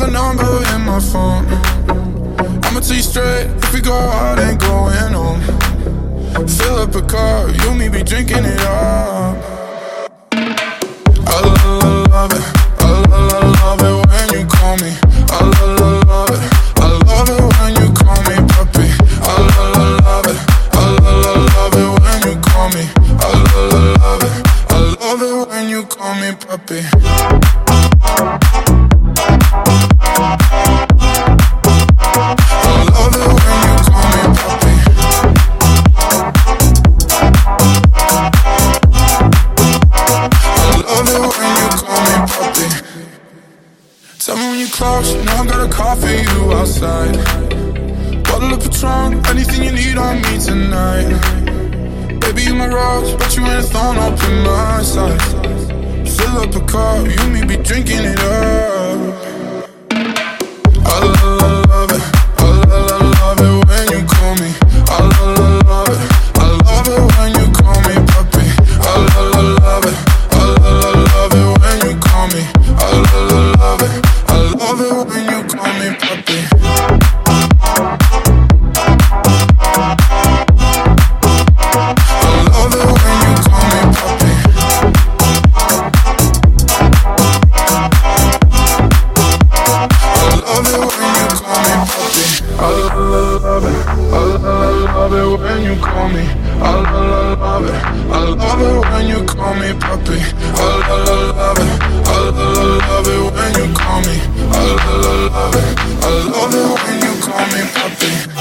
your number in my phone. I'ma tell you straight, if we go out, ain't going home. Fill up a car, you and me be drinking it up. I love it, I love it when you call me. I love it, I love it when you call me puppy. I love it, I love it when you call me. I love it, I love it when you call me puppy. Tell me when you close, you know I got a call for you outside. Bottle of Patron, anything you need on me tonight. Baby, you my rose, but you ain't a thorn up in my side. Fill up a car, you and me be drinking it up. I love it, I love it when you call me. I love it, I love it when you call me puppy. I love it, I love it when you call me. I love it, I love it when you call me puppy. I love it when you call me puppy. I love it when you call me puppy. I love it, I love it when you call me. I love it, I love it when you call me puppy. I love it, I love it when you call me. I love it, I love it when you call me puppy.